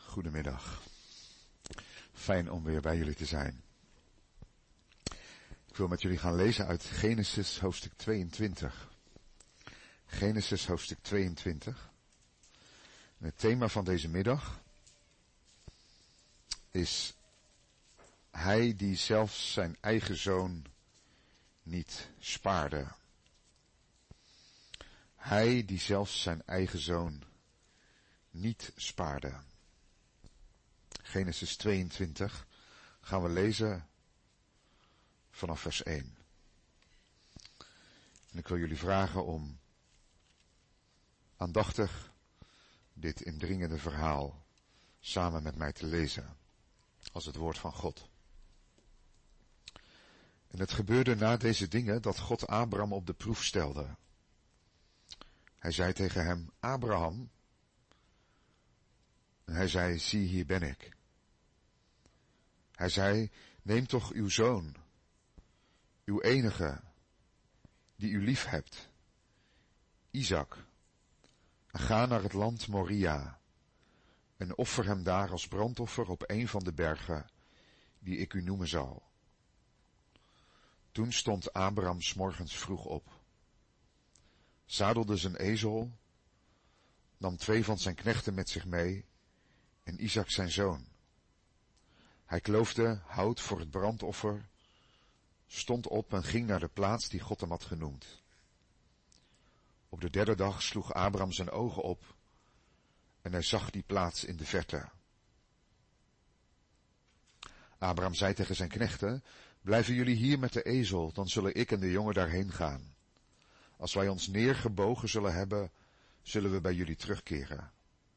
Goedemiddag. Fijn om weer bij jullie te zijn. Ik wil met jullie gaan lezen uit Genesis hoofdstuk 22. Genesis hoofdstuk 22. En het thema van deze middag is hij die zelfs zijn eigen zoon niet spaarde. Hij die zelfs zijn eigen zoon niet spaarde. Genesis 22 gaan we lezen vanaf vers 1. En ik wil jullie vragen om aandachtig dit indringende verhaal samen met mij te lezen als het woord van God. En het gebeurde na deze dingen dat God Abraham op de proef stelde. Hij zei tegen hem, Abraham. En hij zei, zie hier ben ik. Hij zei, neem toch uw zoon, uw enige, die u lief hebt, Isaac, en ga naar het land Moria, en offer hem daar als brandoffer op een van de bergen, die ik u noemen zal. Toen stond Abraham 's morgens vroeg op, zadelde zijn ezel, nam 2 van zijn knechten met zich mee, en Isaac zijn zoon. Hij kloofde hout voor het brandoffer, stond op en ging naar de plaats die God hem had genoemd. Op de 3e dag sloeg Abraham zijn ogen op en hij zag die plaats in de verte. Abraham zei tegen zijn knechten, blijven jullie hier met de ezel, dan zullen ik en de jongen daarheen gaan. Als wij ons neergebogen zullen hebben, zullen we bij jullie terugkeren.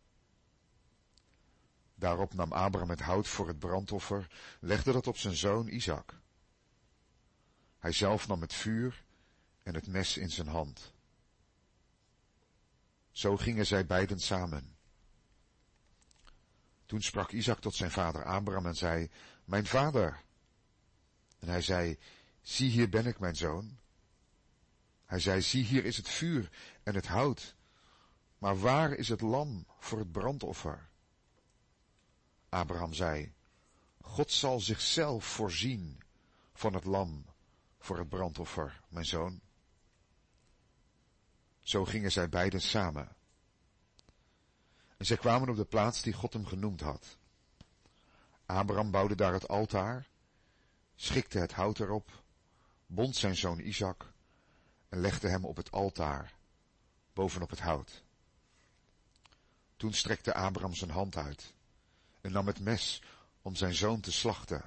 Daarop nam Abraham het hout voor het brandoffer, legde dat op zijn zoon Isaac. Hij zelf nam het vuur en het mes in zijn hand. Zo gingen zij beiden samen. Toen sprak Isaac tot zijn vader Abraham en zei, mijn vader. En hij zei, zie hier ben ik, mijn zoon. Hij zei, zie hier is het vuur en het hout, maar waar is het lam voor het brandoffer? Abraham zei, God zal zichzelf voorzien van het lam voor het brandoffer, mijn zoon. Zo gingen zij beiden samen. En zij kwamen op de plaats die God hem genoemd had. Abraham bouwde daar het altaar, schikte het hout erop, bond zijn zoon Isaac en legde hem op het altaar, bovenop het hout. Toen strekte Abraham zijn hand uit en nam het mes om zijn zoon te slachten.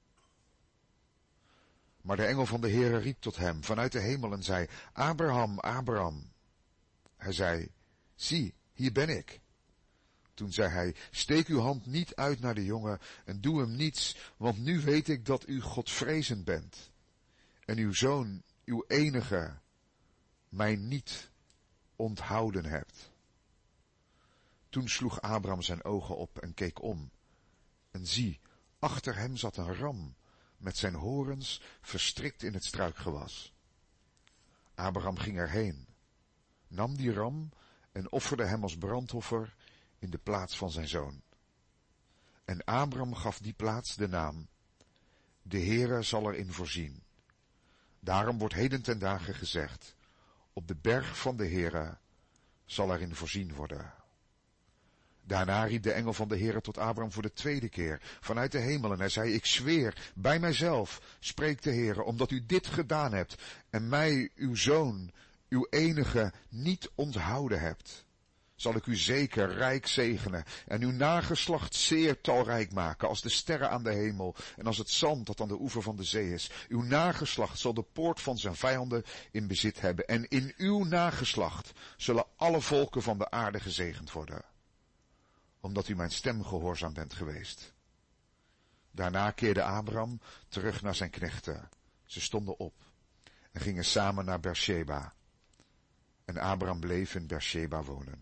Maar de engel van de Heere riep tot hem vanuit de hemel en zei, Abraham, Abraham. Hij zei, zie, hier ben ik. Toen zei hij, steek uw hand niet uit naar de jongen en doe hem niets, want nu weet ik dat u Godvrezend bent. En uw zoon, uw enige, mij niet onthouden hebt. Toen sloeg Abraham zijn ogen op en keek om. En zie, achter hem zat een ram, met zijn horens verstrikt in het struikgewas. Abraham ging erheen, nam die ram en offerde hem als brandoffer in de plaats van zijn zoon. En Abraham gaf die plaats de naam, de Heere zal erin voorzien. Daarom wordt heden ten dagen gezegd, op de berg van de Heere zal erin voorzien worden. Daarna riep de engel van de Heere tot Abraham voor de 2e keer vanuit de hemel en hij zei, ik zweer bij mijzelf, spreekt de Heere, omdat u dit gedaan hebt en mij, uw zoon, uw enige, niet onthouden hebt, zal ik u zeker rijk zegenen en uw nageslacht zeer talrijk maken als de sterren aan de hemel en als het zand dat aan de oever van de zee is. Uw nageslacht zal de poort van zijn vijanden in bezit hebben en in uw nageslacht zullen alle volken van de aarde gezegend worden, omdat u mijn stem gehoorzaam bent geweest. Daarna keerde Abraham terug naar zijn knechten. Ze stonden op en gingen samen naar Beersheba. En Abraham bleef in Beersheba wonen.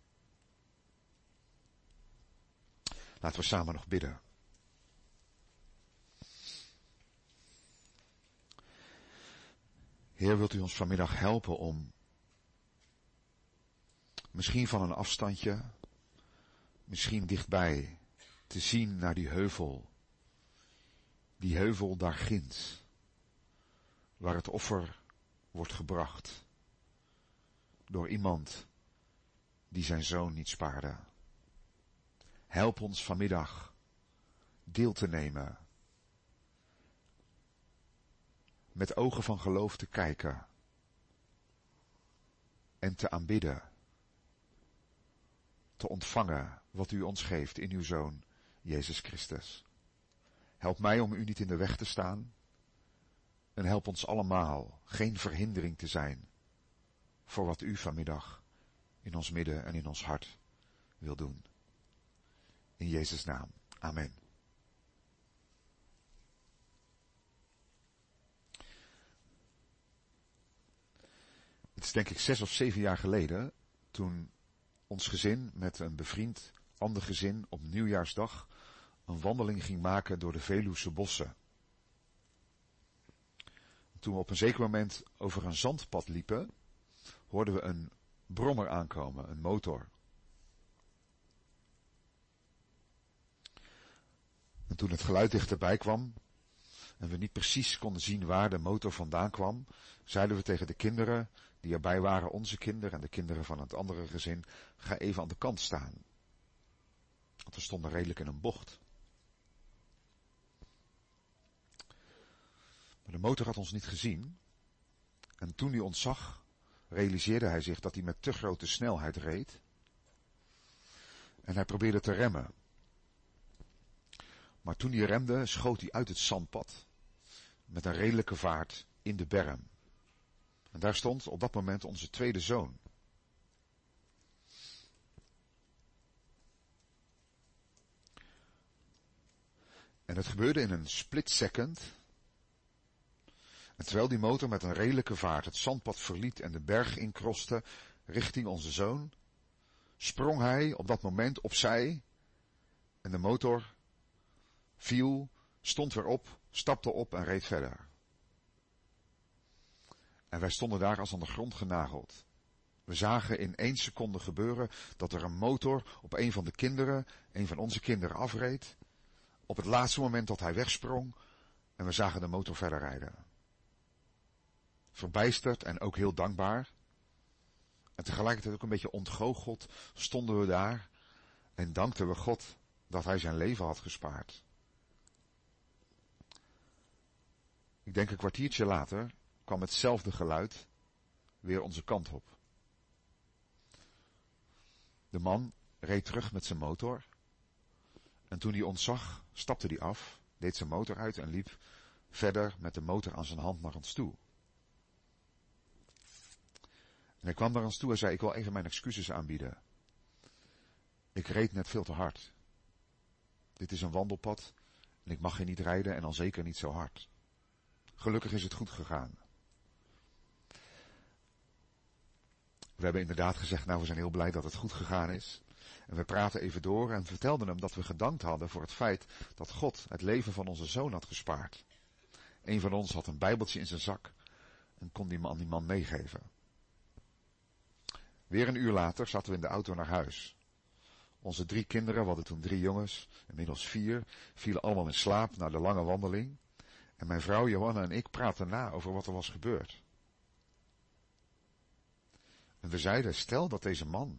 Laten we samen nog bidden. Heer, wilt u ons vanmiddag helpen om misschien van een afstandje, misschien dichtbij, te zien naar die heuvel daar ginds, waar het offer wordt gebracht door iemand die zijn zoon niet spaarde. Help ons vanmiddag deel te nemen, met ogen van geloof te kijken en te aanbidden, te ontvangen wat u ons geeft in uw Zoon, Jezus Christus. Help mij om u niet in de weg te staan en help ons allemaal geen verhindering te zijn voor wat u vanmiddag in ons midden en in ons hart wil doen. In Jezus' naam. Amen. Het is denk ik 6 of 7 jaar geleden, toen ons gezin met een bevriend ander gezin op nieuwjaarsdag een wandeling ging maken door de Veluwse bossen. Toen we op een zeker moment over een zandpad liepen, hoorden we een brommer aankomen, een motor. En toen het geluid dichterbij kwam en we niet precies konden zien waar de motor vandaan kwam, zeiden we tegen de kinderen die erbij waren, onze kinderen en de kinderen van het andere gezin, ga even aan de kant staan. Want we stonden redelijk in een bocht. Maar de motor had ons niet gezien. En toen hij ons zag, realiseerde hij zich dat hij met te grote snelheid reed. En hij probeerde te remmen. Maar toen hij remde, schoot hij uit het zandpad. Met een redelijke vaart in de berm. En daar stond op dat moment onze tweede zoon. En het gebeurde in een split second. En terwijl die motor met een redelijke vaart het zandpad verliet en de berg inkroste richting onze zoon, sprong hij op dat moment opzij en de motor viel, stond weer op, stapte op en reed verder. En wij stonden daar als aan de grond genageld. We zagen in 1 seconde gebeuren dat er een motor op een van de kinderen, een van onze kinderen afreed. Op het laatste moment dat hij wegsprong en we zagen de motor verder rijden. Verbijsterd en ook heel dankbaar. En tegelijkertijd ook een beetje ontgoocheld stonden we daar en dankten we God dat hij zijn leven had gespaard. Ik denk een kwartiertje later kwam hetzelfde geluid weer onze kant op. De man reed terug met zijn motor. En toen hij ons zag, stapte hij af, deed zijn motor uit en liep verder met de motor aan zijn hand naar ons toe. En hij kwam naar ons toe en zei, ik wil even mijn excuses aanbieden. Ik reed net veel te hard. Dit is een wandelpad en ik mag hier niet rijden en al zeker niet zo hard. Gelukkig is het goed gegaan. We hebben inderdaad gezegd, nou we zijn heel blij dat het goed gegaan is. En we praten even door en vertelden hem dat we gedankt hadden voor het feit dat God het leven van onze zoon had gespaard. Een van ons had een bijbeltje in zijn zak en kon die man meegeven. Weer een uur later zaten we in de auto naar huis. Onze 3 kinderen, we hadden toen 3 jongens, inmiddels 4, vielen allemaal in slaap na de lange wandeling. En mijn vrouw Johanna en ik praten na over wat er was gebeurd. En we zeiden, stel dat deze man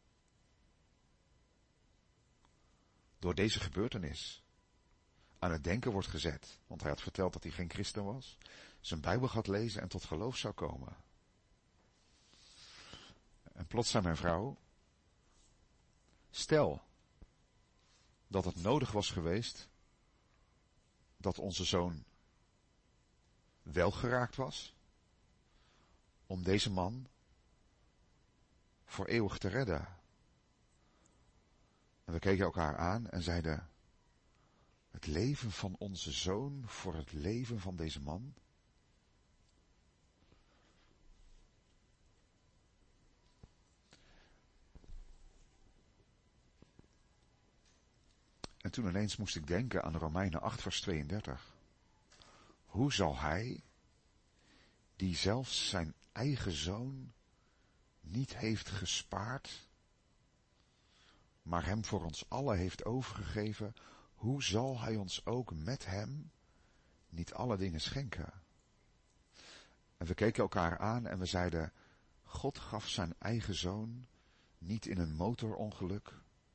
door deze gebeurtenis aan het denken wordt gezet, want hij had verteld dat hij geen christen was, zijn Bijbel gaat lezen en tot geloof zou komen. En plots zei mijn vrouw, stel dat het nodig was geweest dat onze zoon wel geraakt was, om deze man voor eeuwig te redden. En we keken elkaar aan en zeiden, het leven van onze zoon voor het leven van deze man? En toen ineens moest ik denken aan Romeinen 8 vers 32. Hoe zal hij, die zelfs zijn eigen zoon niet heeft gespaard, maar hem voor ons allen heeft overgegeven, hoe zal hij ons ook met hem niet alle dingen schenken? En we keken elkaar aan en we zeiden, God gaf zijn eigen zoon niet in een motorongeluk,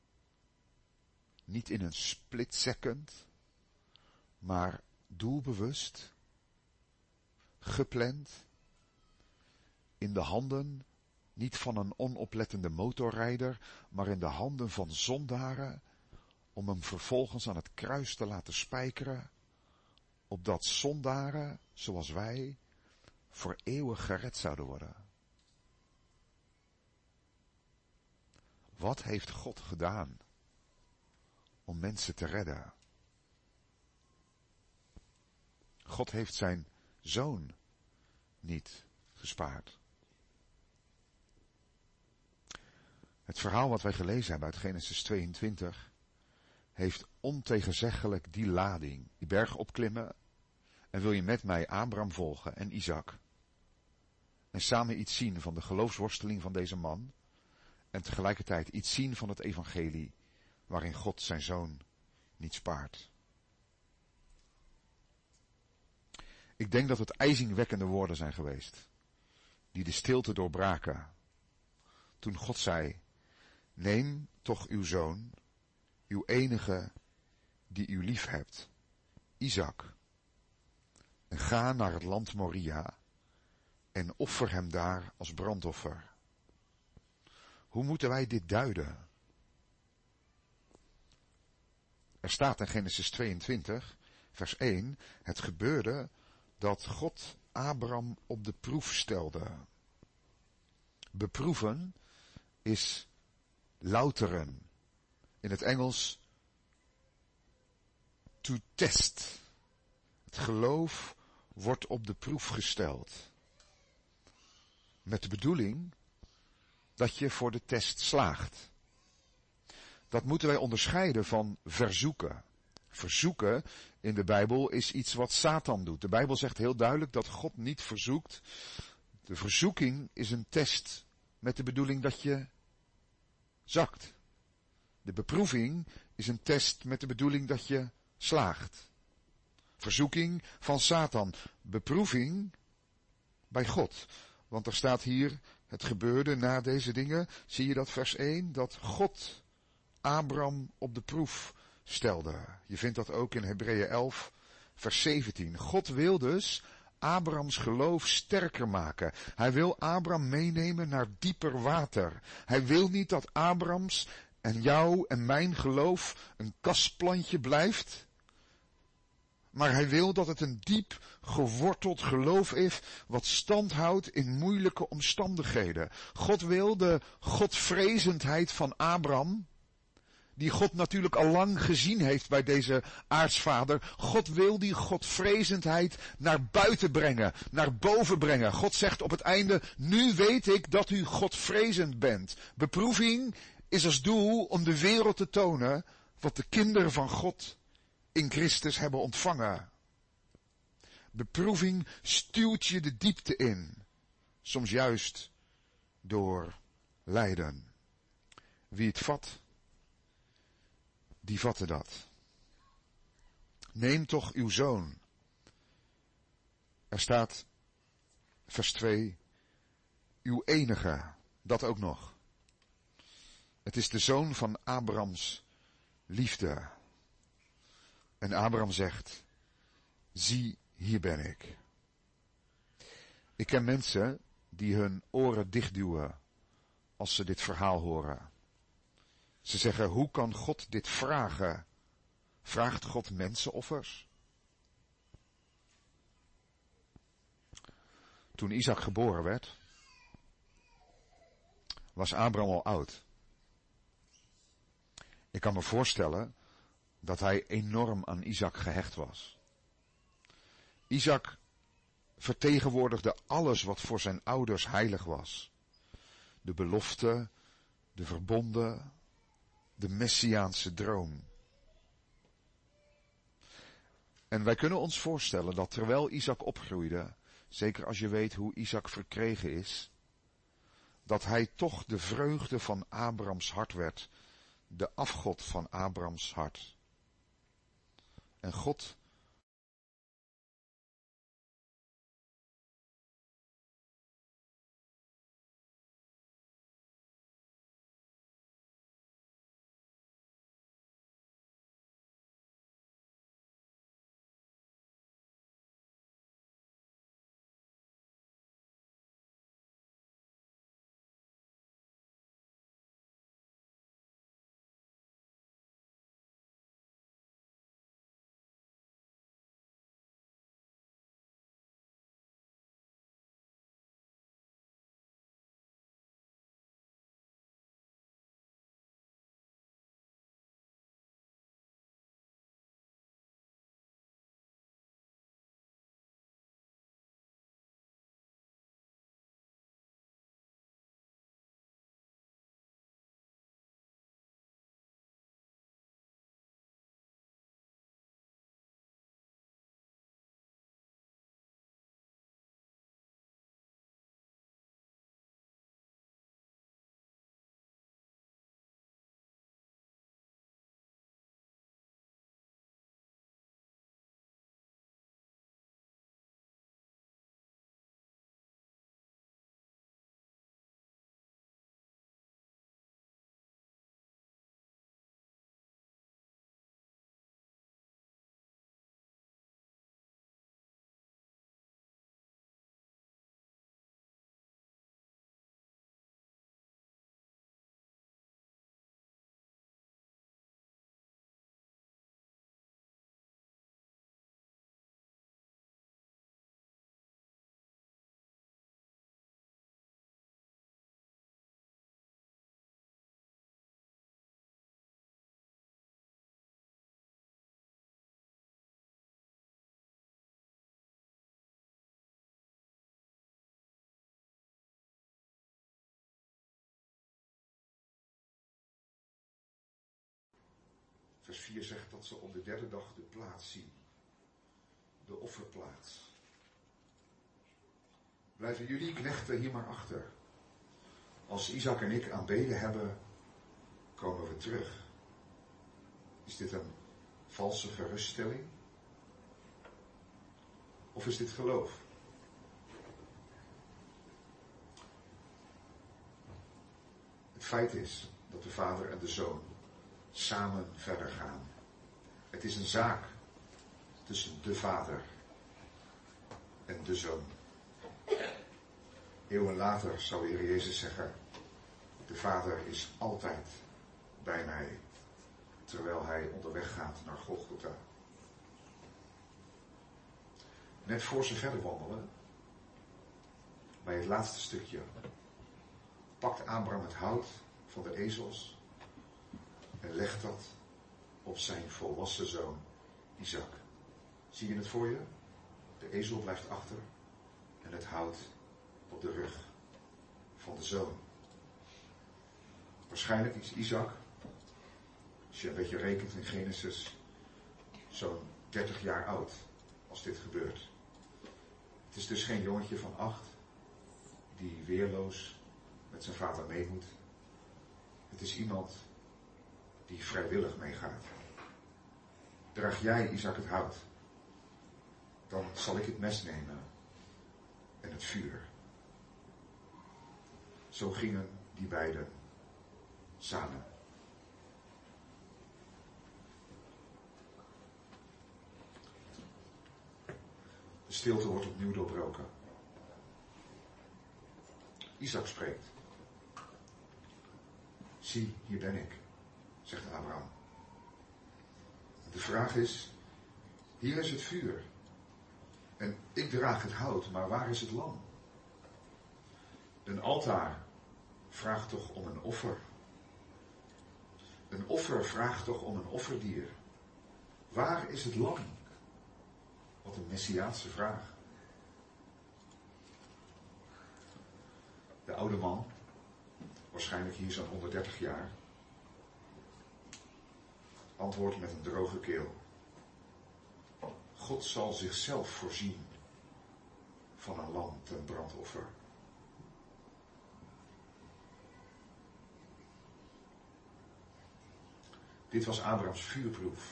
niet in een split second, maar doelbewust, gepland, in de handen, niet van een onoplettende motorrijder, maar in de handen van zondaren, om hem vervolgens aan het kruis te laten spijkeren, opdat zondaren, zoals wij, voor eeuwig gered zouden worden. Wat heeft God gedaan om mensen te redden? God heeft zijn zoon niet gespaard. Het verhaal wat wij gelezen hebben uit Genesis 22 heeft ontegenzeggelijk die lading. Die berg opklimmen en wil je met mij Abraham volgen en Isaac. En samen iets zien van de geloofsworsteling van deze man. En tegelijkertijd iets zien van het evangelie waarin God zijn zoon niet spaart. Ik denk dat het ijzingwekkende woorden zijn geweest, die de stilte doorbraken. Toen God zei, neem toch uw zoon, uw enige die u lief hebt, Isaac, en ga naar het land Moria en offer hem daar als brandoffer. Hoe moeten wij dit duiden? Er staat in Genesis 22, vers 1, het gebeurde dat God Abraham op de proef stelde. Beproeven is louteren. In het Engels to test. Het geloof wordt op de proef gesteld. Met de bedoeling dat je voor de test slaagt. Dat moeten wij onderscheiden van verzoeken. Verzoeken in de Bijbel is iets wat Satan doet. De Bijbel zegt heel duidelijk dat God niet verzoekt. De verzoeking is een test met de bedoeling dat je zakt. De beproeving is een test met de bedoeling dat je slaagt. Verzoeking van Satan. Beproeving bij God. Want er staat hier, het gebeurde na deze dingen, zie je dat vers 1, dat God Abraham op de proef stelde. Je vindt dat ook in Hebreeën 11, vers 17. God wil dus Abrahams geloof sterker maken. Hij wil Abraham meenemen naar dieper water. Hij wil niet dat Abrahams en jouw en mijn geloof een kasplantje blijft. Maar hij wil dat het een diep geworteld geloof is, wat stand houdt in moeilijke omstandigheden. God wil de godvrezendheid van Abraham, die God natuurlijk al lang gezien heeft bij deze aartsvader. God wil die godvrezendheid naar buiten brengen, naar boven brengen. God zegt op het einde, nu weet ik dat u godvrezend bent. Beproeving is als doel om de wereld te tonen wat de kinderen van God in Christus hebben ontvangen. Beproeving stuwt je de diepte in, soms juist door lijden. Wie het vat, die vatte dat. Neem toch uw zoon. Er staat, vers 2, uw enige, dat ook nog. Het is de zoon van Abrahams liefde. En Abraham zegt, zie, hier ben ik. Ik ken mensen die hun oren dichtduwen als ze dit verhaal horen. Ze zeggen, hoe kan God dit vragen? Vraagt God mensenoffers? Toen Isaac geboren werd, was Abraham al oud. Ik kan me voorstellen dat hij enorm aan Isaac gehecht was. Isaac vertegenwoordigde alles wat voor zijn ouders heilig was. De belofte, de verbonden, de messiaanse droom. En wij kunnen ons voorstellen dat terwijl Isaac opgroeide, zeker als je weet hoe Isaac verkregen is, dat hij toch de vreugde van Abrahams hart werd, de afgod van Abrams hart. En God vers 4 zegt dat ze op de derde dag de plaats zien. De offerplaats. Blijven jullie knechten hier maar achter. Als Isaac en ik aanbeden hebben, komen we terug. Is dit een valse geruststelling? Of is dit geloof? Het feit is dat de vader en de zoon samen verder gaan. Het is een zaak tussen de vader en de zoon. Eeuwen later zou de Heer Jezus zeggen, de vader is altijd bij mij, terwijl hij onderweg gaat naar Golgotha. Net voor ze verder wandelen, bij het laatste stukje, pakt Abraham het hout van de ezels en legt dat op zijn volwassen zoon Isaac. Zie je het voor je? De ezel blijft achter en het hout op de rug van de zoon. Waarschijnlijk is Isaac, als je een beetje rekent in Genesis, zo'n 30 jaar oud als dit gebeurt. Het is dus geen jongetje van 8 die weerloos met zijn vader mee moet. Het is iemand die vrijwillig meegaat. Draag jij, Isaac, het hout, dan zal ik het mes nemen en het vuur. Zo gingen die beiden samen. De stilte wordt opnieuw doorbroken. Isaac spreekt. Zie, hier ben ik, zegt Abraham. De vraag is, hier is het vuur. En ik draag het hout, maar waar is het lam? Een altaar vraagt toch om een offer. Een offer vraagt toch om een offerdier. Waar is het lam? Wat een messiaanse vraag. De oude man, waarschijnlijk hier zo'n 130 jaar, antwoordt met een droge keel. God zal zichzelf voorzien van een lam ten brandoffer. Dit was Abrahams vuurproef.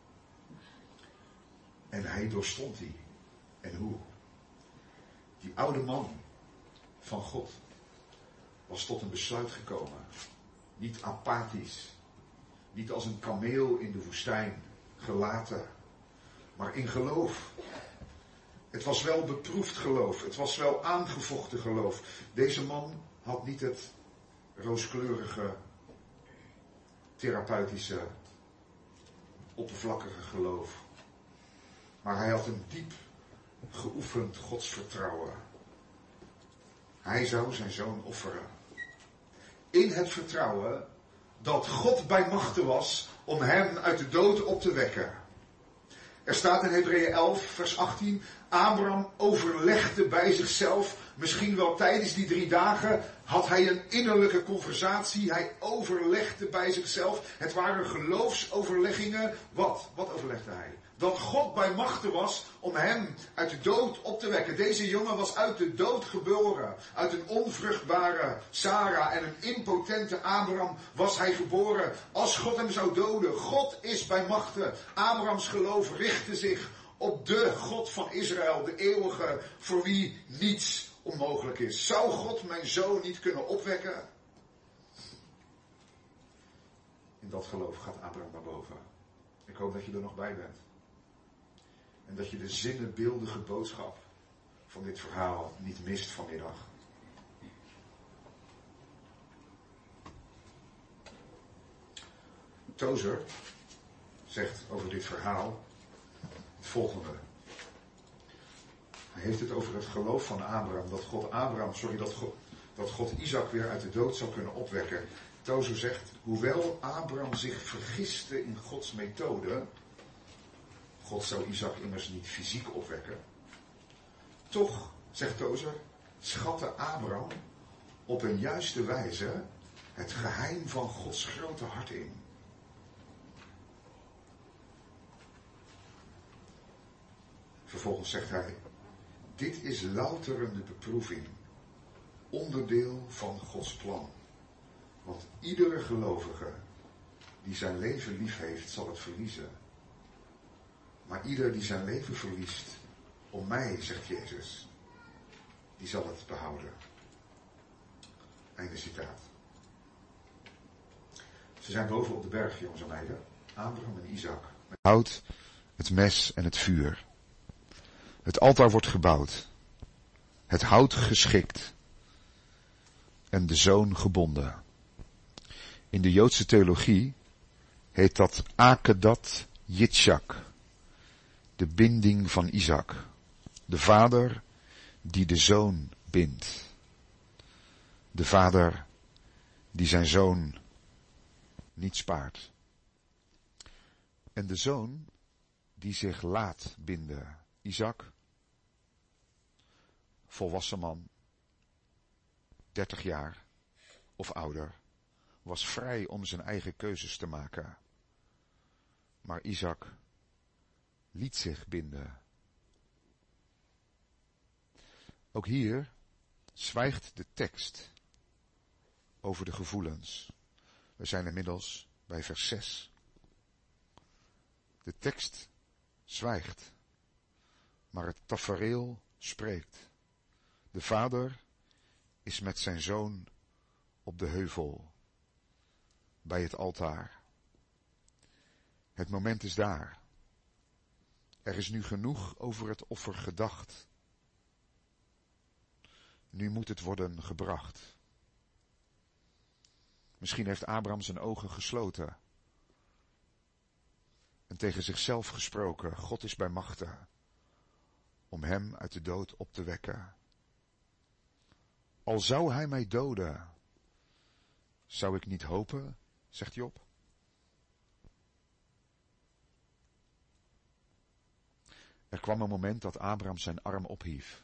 En hij doorstond die. En hoe? Die oude man van God was tot een besluit gekomen. Niet apathisch. Niet als een kameel in de woestijn gelaten. Maar in geloof. Het was wel beproefd geloof. Het was wel aangevochten geloof. Deze man had niet het rooskleurige, therapeutische, oppervlakkige geloof. Maar hij had een diep geoefend godsvertrouwen. Hij zou zijn zoon offeren. In het vertrouwen dat God bij machte was om hem uit de dood op te wekken. Er staat in Hebreeën 11 vers 18, Abraham overlegde bij zichzelf, misschien wel tijdens die 3 dagen, had hij een innerlijke conversatie, hij overlegde bij zichzelf. Het waren geloofsoverleggingen. Wat overlegde hij? Dat God bij machte was om hem uit de dood op te wekken. Deze jongen was uit de dood geboren. Uit een onvruchtbare Sarah en een impotente Abraham was hij geboren. Als God hem zou doden. God is bij machte. Abrahams geloof richtte zich op de God van Israël. De eeuwige, voor wie niets onmogelijk is. Zou God mijn zoon niet kunnen opwekken? In dat geloof gaat Abraham naar boven. Ik hoop dat je er nog bij bent. En dat je de zinnenbeeldige boodschap van dit verhaal niet mist vanmiddag. Tozer zegt over dit verhaal het volgende. Hij heeft het over het geloof van Abraham. Dat God Isaac weer uit de dood zou kunnen opwekken. Tozer zegt, hoewel Abraham zich vergiste in Gods methode. God zou Isaac immers niet fysiek opwekken. Toch, zegt Tozer, schatte Abraham op een juiste wijze het geheim van Gods grote hart in. Vervolgens zegt hij, dit is louterende beproeving, onderdeel van Gods plan. Want iedere gelovige die zijn leven lief heeft, zal het verliezen. Maar ieder die zijn leven verliest, om mij, zegt Jezus, die zal het behouden. Einde citaat. Ze zijn boven op de berg, jongens en meiden. Abraham en Isaac. Het hout, het mes en het vuur. Het altaar wordt gebouwd. Het hout geschikt. En de zoon gebonden. In de Joodse theologie heet dat Akedat Yitzchak. De binding van Isaac. De vader die de zoon bindt. De vader die zijn zoon niet spaart. En de zoon die zich laat binden. Isaac, volwassen man, 30 jaar of ouder, was vrij om zijn eigen keuzes te maken. Maar Isaac liet zich binden. Ook hier zwijgt de tekst over de gevoelens. We zijn inmiddels bij vers 6. De tekst zwijgt, maar het tafereel spreekt. De vader is met zijn zoon op de heuvel, bij het altaar. Het moment is daar. Er is nu genoeg over het offer gedacht. Nu moet het worden gebracht. Misschien heeft Abraham zijn ogen gesloten en tegen zichzelf gesproken. God is bij machte om hem uit de dood op te wekken. Al zou hij mij doden, zou ik niet hopen, zegt Job. Er kwam een moment dat Abraham zijn arm ophief.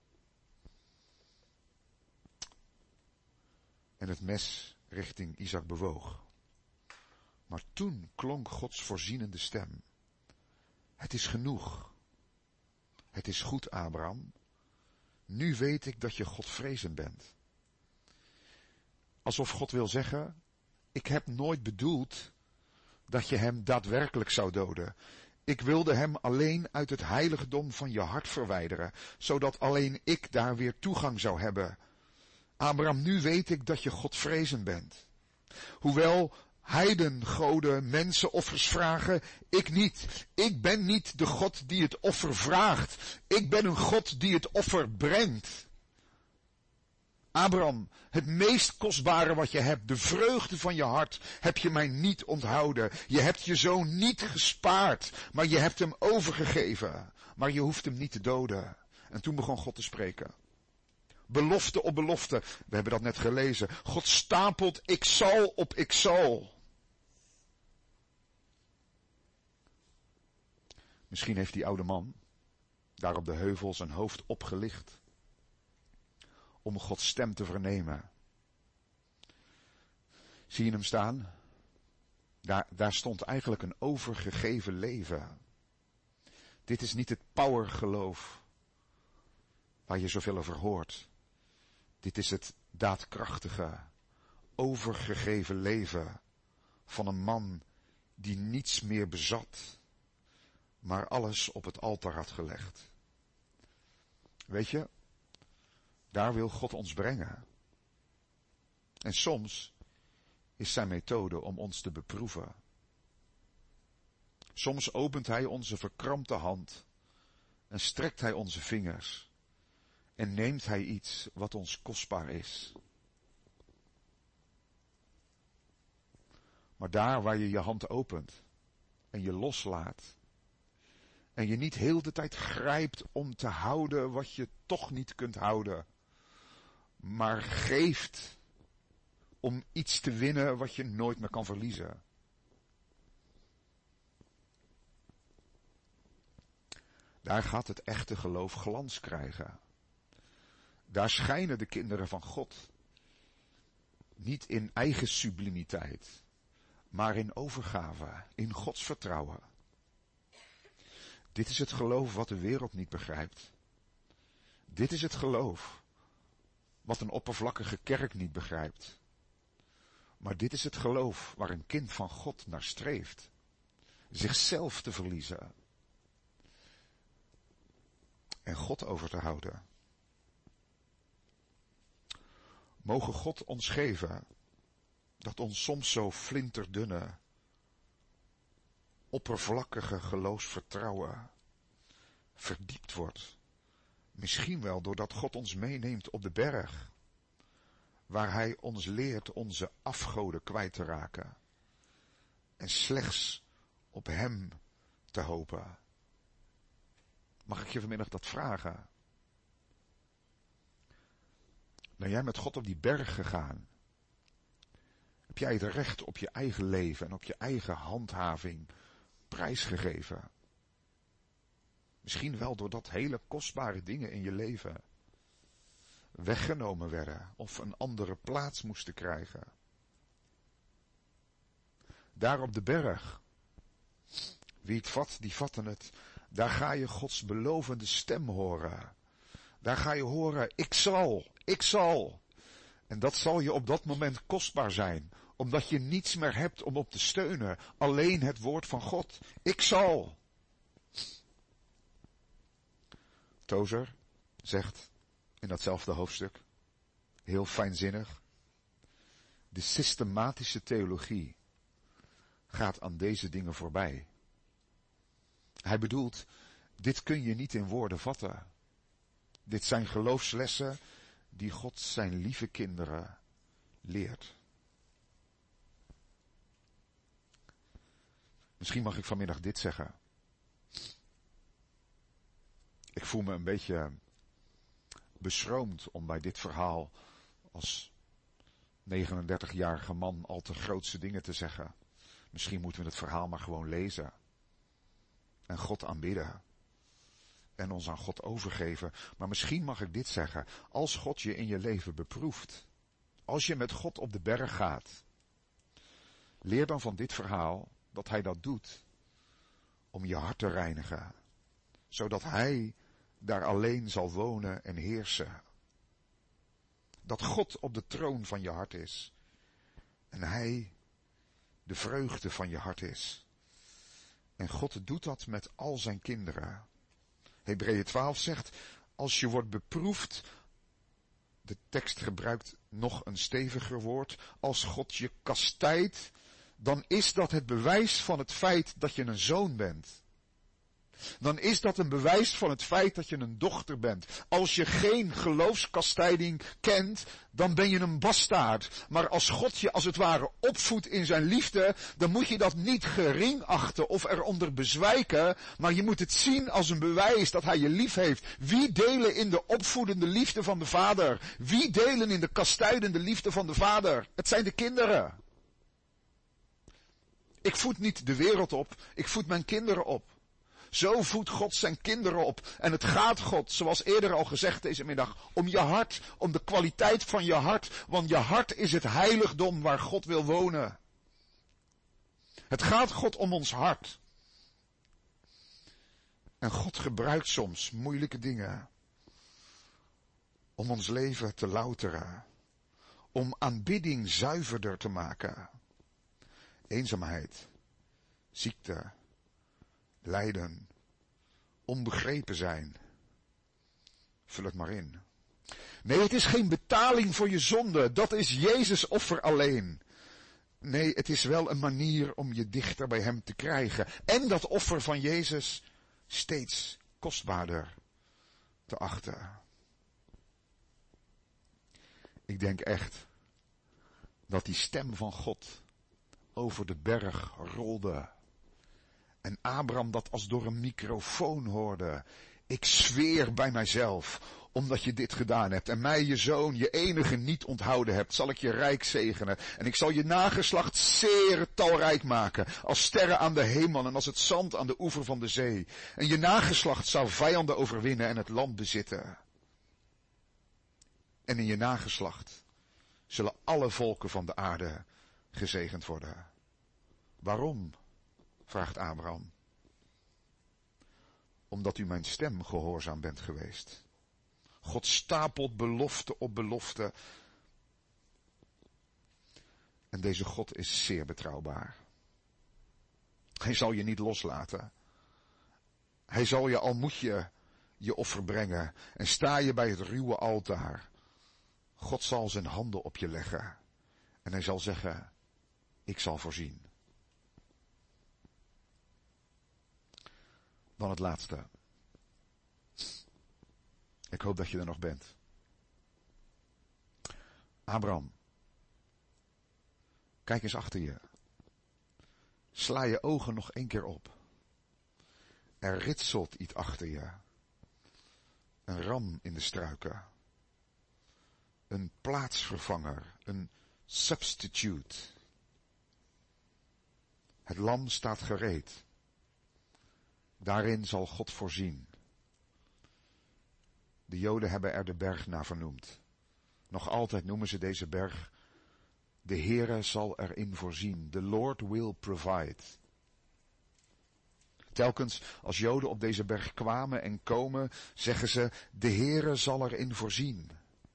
En het mes richting Isaac bewoog. Maar toen klonk Gods voorzienende stem. Het is genoeg. Het is goed, Abraham. Nu weet ik dat je Godvrezend bent. Alsof God wil zeggen, ik heb nooit bedoeld dat je hem daadwerkelijk zou doden. Ik wilde hem alleen uit het heiligdom van je hart verwijderen, zodat alleen ik daar weer toegang zou hebben. Abraham, nu weet ik dat je Godvrezend bent. Hoewel heidengoden mensenoffers vragen, ik niet. Ik ben niet de God die het offer vraagt. Ik ben een God die het offer brengt. Abraham, het meest kostbare wat je hebt, de vreugde van je hart, heb je mij niet onthouden. Je hebt je zoon niet gespaard, maar je hebt hem overgegeven. Maar je hoeft hem niet te doden. En toen begon God te spreken. Belofte op belofte. We hebben dat net gelezen. God stapelt ik zal op ik zal. Misschien heeft die oude man daar op de heuvel zijn hoofd opgelicht om Gods stem te vernemen. Zie je hem staan? Daar stond eigenlijk een overgegeven leven. Dit is niet het powergeloof waar je zoveel over hoort. Dit is het daadkrachtige, overgegeven leven van een man die niets meer bezat, maar alles op het altaar had gelegd. Weet je, daar wil God ons brengen. En soms is zijn methode om ons te beproeven. Soms opent hij onze verkrampte hand en strekt hij onze vingers en neemt hij iets wat ons kostbaar is. Maar daar waar je je hand opent en je loslaat en je niet heel de tijd grijpt om te houden wat je toch niet kunt houden, maar geeft om iets te winnen wat je nooit meer kan verliezen. Daar gaat het echte geloof glans krijgen. Daar schijnen de kinderen van God niet in eigen sublimiteit, maar in overgave, in Gods vertrouwen. Dit is het geloof wat de wereld niet begrijpt. Dit is het geloof wat een oppervlakkige kerk niet begrijpt. Maar dit is het geloof waar een kind van God naar streeft. Zichzelf te verliezen. En God over te houden. Mogen God ons geven dat ons soms zo flinterdunne, oppervlakkige geloofsvertrouwen verdiept wordt. Misschien wel doordat God ons meeneemt op de berg, waar hij ons leert onze afgoden kwijt te raken en slechts op hem te hopen. Mag ik je vanmiddag dat vragen? Ben jij met God op die berg gegaan? Heb jij het recht op je eigen leven en op je eigen handhaving prijsgegeven? Misschien wel doordat hele kostbare dingen in je leven weggenomen werden of een andere plaats moesten krijgen. Daar op de berg, wie het vat, die vatten het. Daar ga je Gods belovende stem horen. Daar ga je horen, ik zal. En dat zal je op dat moment kostbaar zijn, omdat je niets meer hebt om op te steunen. Alleen het woord van God. Ik zal. Tozer zegt in datzelfde hoofdstuk, heel fijnzinnig, de systematische theologie gaat aan deze dingen voorbij. Hij bedoelt, dit kun je niet in woorden vatten. Dit zijn geloofslessen die God zijn lieve kinderen leert. Misschien mag ik vanmiddag dit zeggen. Ik voel me een beetje beschroomd om bij dit verhaal als 39-jarige man al te grootse dingen te zeggen. Misschien moeten we het verhaal maar gewoon lezen. En God aanbidden. En ons aan God overgeven. Maar misschien mag ik dit zeggen. Als God je in je leven beproeft. Als je met God op de berg gaat. Leer dan van dit verhaal dat hij dat doet. Om je hart te reinigen. Zodat hij daar alleen zal wonen en heersen. Dat God op de troon van je hart is. En hij de vreugde van je hart is. En God doet dat met al zijn kinderen. Hebreeën 12 zegt, als je wordt beproefd, de tekst gebruikt nog een steviger woord, als God je kastijdt, dan is dat het bewijs van het feit dat je een zoon bent. Dan is dat een bewijs van het feit dat je een dochter bent. Als je geen geloofskastijding kent, dan ben je een bastaard. Maar als God je als het ware opvoedt in zijn liefde, dan moet je dat niet gering achten of eronder bezwijken, maar je moet het zien als een bewijs dat hij je lief heeft. Wie delen in de opvoedende liefde van de Vader? Wie delen in de kastijdende liefde van de Vader? Het zijn de kinderen. Ik voed niet de wereld op, ik voed mijn kinderen op. Zo voedt God zijn kinderen op. En het gaat God, zoals eerder al gezegd deze middag, om je hart, om de kwaliteit van je hart. Want je hart is het heiligdom waar God wil wonen. Het gaat God om ons hart. En God gebruikt soms moeilijke dingen om ons leven te louteren. Om aanbidding zuiverder te maken. Eenzaamheid, ziekte, lijden, onbegrepen zijn. Vul het maar in. Nee, het is geen betaling voor je zonde. Dat is Jezus' offer alleen. Nee, het is wel een manier om je dichter bij hem te krijgen. En dat offer van Jezus steeds kostbaarder te achten. Ik denk echt dat die stem van God over de berg rolde. En Abraham dat als door een microfoon hoorde. Ik zweer bij mijzelf, omdat je dit gedaan hebt en mij je zoon, je enige niet onthouden hebt, zal ik je rijk zegenen. En ik zal je nageslacht zeer talrijk maken, als sterren aan de hemel en als het zand aan de oever van de zee. En je nageslacht zal vijanden overwinnen en het land bezitten. En in je nageslacht zullen alle volken van de aarde gezegend worden. Waarom? Vraagt Abraham. Omdat u mijn stem gehoorzaam bent geweest. God stapelt belofte op belofte. En deze God is zeer betrouwbaar. Hij zal je niet loslaten. Hij zal je, al moet je je offer brengen en sta je bij het ruwe altaar. God zal zijn handen op je leggen. En hij zal zeggen, ik zal voorzien. Dan het laatste. Ik hoop dat je er nog bent. Abraham. Kijk eens achter je. Sla je ogen nog 1 keer op. Er ritselt iets achter je. Een ram in de struiken. Een plaatsvervanger. Een substitute. Het lam staat gereed. Daarin zal God voorzien. De Joden hebben er de berg naar vernoemd. Nog altijd noemen ze deze berg, de Heere zal erin voorzien. The Lord will provide. Telkens als Joden op deze berg kwamen en komen, zeggen ze, de Heere zal erin voorzien.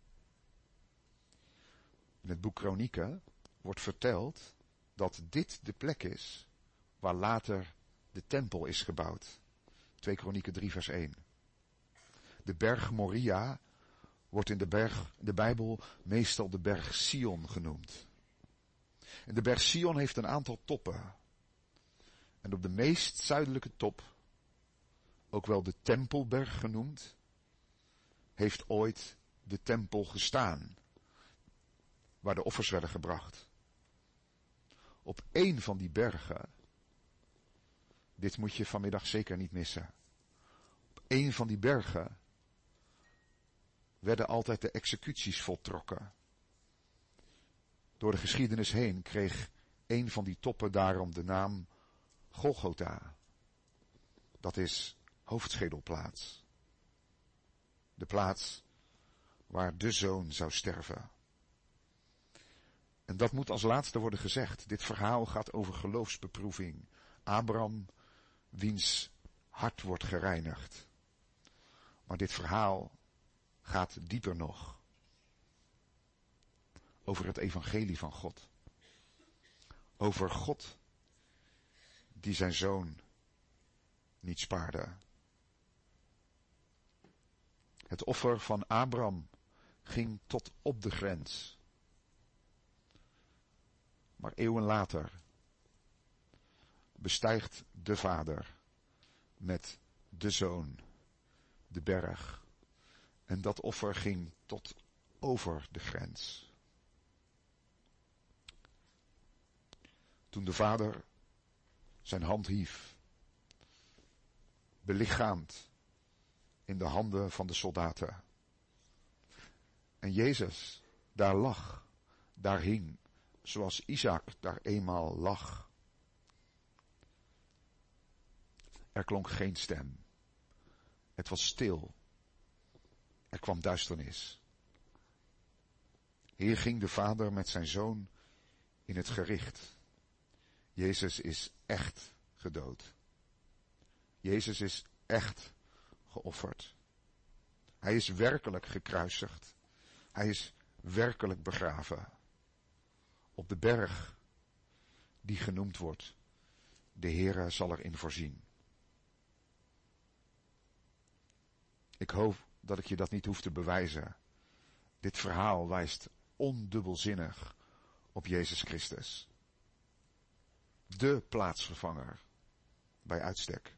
In het boek Kronieken wordt verteld dat dit de plek is waar later de tempel is gebouwd. 2 Kronieken 3 vers 1. De berg Moria wordt in de Bijbel meestal de berg Sion genoemd. En de berg Sion heeft een aantal toppen. En op de meest zuidelijke top, ook wel de Tempelberg genoemd, heeft ooit de tempel gestaan, waar de offers werden gebracht. Op 1 van die bergen, dit moet je vanmiddag zeker niet missen, op 1 van die bergen werden altijd de executies voltrokken. Door de geschiedenis heen kreeg 1 van die toppen daarom de naam Golgotha. Dat is hoofdschedelplaats. De plaats waar de zoon zou sterven. En dat moet als laatste worden gezegd. Dit verhaal gaat over geloofsbeproeving. Abraham, wiens hart wordt gereinigd. Maar dit verhaal gaat dieper nog. Over het evangelie van God. over God die zijn zoon niet spaarde. Het offer van Abraham ging tot op de grens. Maar eeuwen later bestijgt de vader met de zoon de berg. En dat offer ging tot over de grens. Toen de vader zijn hand hief, belichaamd in de handen van de soldaten. En Jezus daar lag, daar hing, zoals Isaac daar eenmaal lag. Er klonk geen stem. Het was stil. Er kwam duisternis. Hier ging de vader met zijn zoon in het gericht. Jezus is echt gedood. Jezus is echt geofferd. Hij is werkelijk gekruisigd. Hij is werkelijk begraven. Op de berg die genoemd wordt. De Heere zal erin voorzien. Ik hoop dat ik je dat niet hoef te bewijzen. Dit verhaal wijst ondubbelzinnig op Jezus Christus. De plaatsvervanger bij uitstek.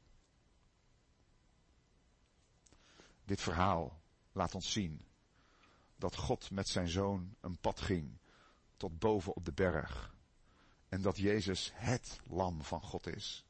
Dit verhaal laat ons zien dat God met zijn zoon een pad ging tot boven op de berg. En dat Jezus het lam van God is.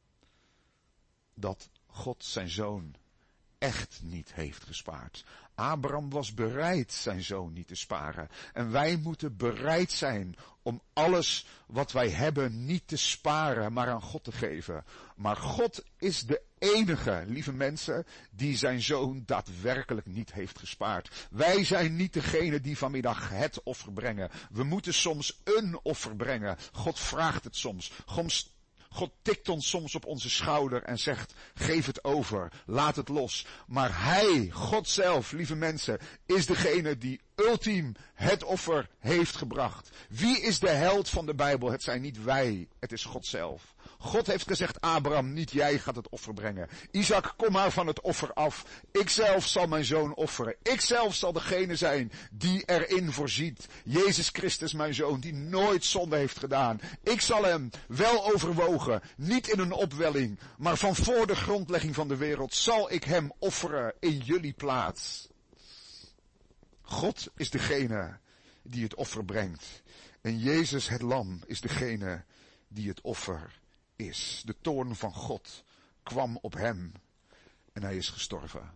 Dat God zijn zoon echt niet heeft gespaard. Abraham was bereid zijn zoon niet te sparen. En wij moeten bereid zijn om alles wat wij hebben niet te sparen, maar aan God te geven. Maar God is de enige, lieve mensen, die zijn zoon daadwerkelijk niet heeft gespaard. Wij zijn niet degene die vanmiddag het offer brengen. We moeten soms een offer brengen. God vraagt het soms. God tikt ons soms op onze schouder en zegt, geef het over, laat het los. Maar Hij, God zelf, lieve mensen, is degene die ultiem het offer heeft gebracht. Wie is de held van de Bijbel? Het zijn niet wij, het is God zelf. God heeft gezegd, Abraham, niet jij gaat het offer brengen. Isaac, kom maar van het offer af. Ikzelf zal mijn zoon offeren. Ikzelf zal degene zijn die erin voorziet. Jezus Christus, mijn zoon, die nooit zonde heeft gedaan. Ik zal hem wel overwogen, niet in een opwelling, maar van voor de grondlegging van de wereld zal ik hem offeren in jullie plaats. God is degene die het offer brengt. En Jezus het lam is degene die het offer is. De toorn van God kwam op hem en hij is gestorven.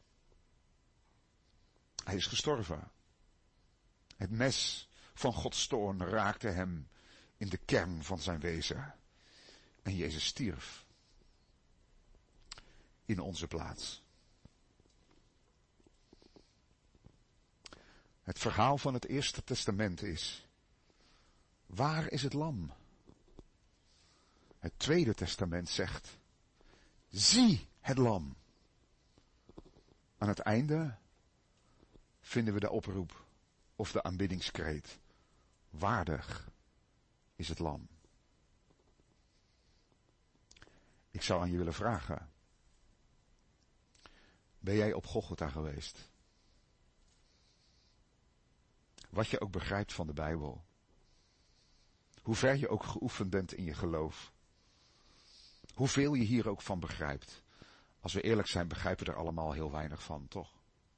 Hij is gestorven. Het mes van Gods toorn raakte hem in de kern van zijn wezen. En Jezus stierf in onze plaats. Het verhaal van het Eerste Testament is, waar is het lam? Het Tweede Testament zegt, zie het lam. Aan het einde vinden we de oproep of de aanbiddingskreet. Waardig is het lam. Ik zou aan je willen vragen, ben jij op Golgotha geweest? Wat je ook begrijpt van de Bijbel. Hoe ver je ook geoefend bent in je geloof. Hoeveel je hier ook van begrijpt. Als we eerlijk zijn, begrijpen we er allemaal heel weinig van, toch?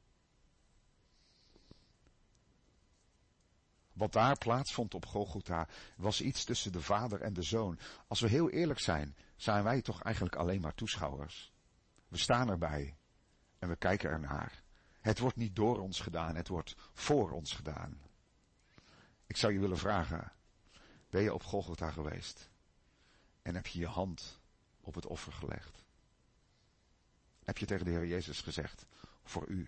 Wat daar plaatsvond op Golgotha was iets tussen de vader en de zoon. Als we heel eerlijk zijn, zijn wij toch eigenlijk alleen maar toeschouwers. We staan erbij en we kijken ernaar. Het wordt niet door ons gedaan, het wordt voor ons gedaan. Ik zou je willen vragen, ben je op Golgotha geweest? En heb je je hand op het offer gelegd? Heb je tegen de Heer Jezus gezegd, voor u?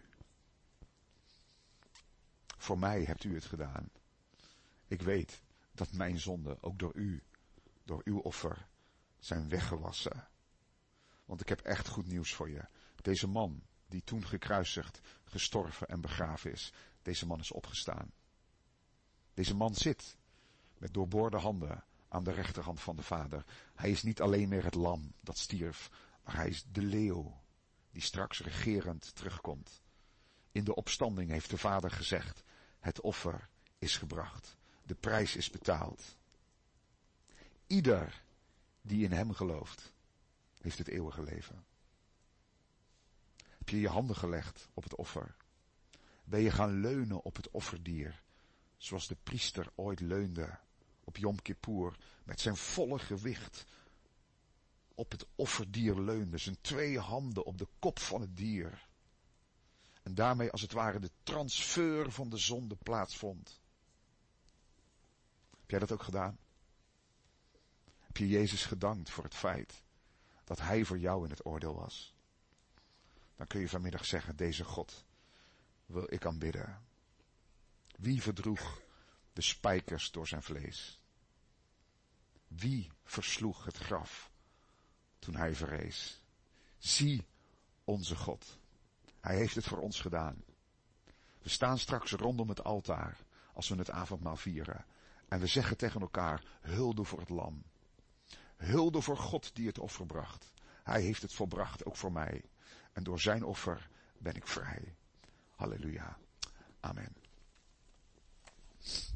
Voor mij hebt u het gedaan. Ik weet dat mijn zonden ook door uw offer, zijn weggewassen. Want ik heb echt goed nieuws voor je. Deze man, die toen gekruisigd, gestorven en begraven is, deze man is opgestaan. Deze man zit met doorboorde handen aan de rechterhand van de Vader. Hij is niet alleen meer het lam dat stierf, maar hij is de leeuw die straks regerend terugkomt. In de opstanding heeft de Vader gezegd, het offer is gebracht. De prijs is betaald. Ieder die in hem gelooft, heeft het eeuwige leven. Heb je je handen gelegd op het offer? Ben je gaan leunen op het offerdier, zoals de priester ooit leunde op Yom Kippur, met zijn volle gewicht op het offerdier leunde, zijn 2 handen op de kop van het dier. En daarmee als het ware de transfer van de zonde plaatsvond. Heb jij dat ook gedaan? Heb je Jezus gedankt voor het feit dat hij voor jou in het oordeel was? Dan kun je vanmiddag zeggen, deze God wil ik aanbidden. Wie verdroeg de spijkers door zijn vlees? Wie versloeg het graf toen hij verrees? Zie onze God. Hij heeft het voor ons gedaan. We staan straks rondom het altaar als we het avondmaal vieren. En we zeggen tegen elkaar, hulde voor het lam. Hulde voor God die het offer bracht. Hij heeft het volbracht, ook voor mij. En door zijn offer ben ik vrij. Halleluja. Amen.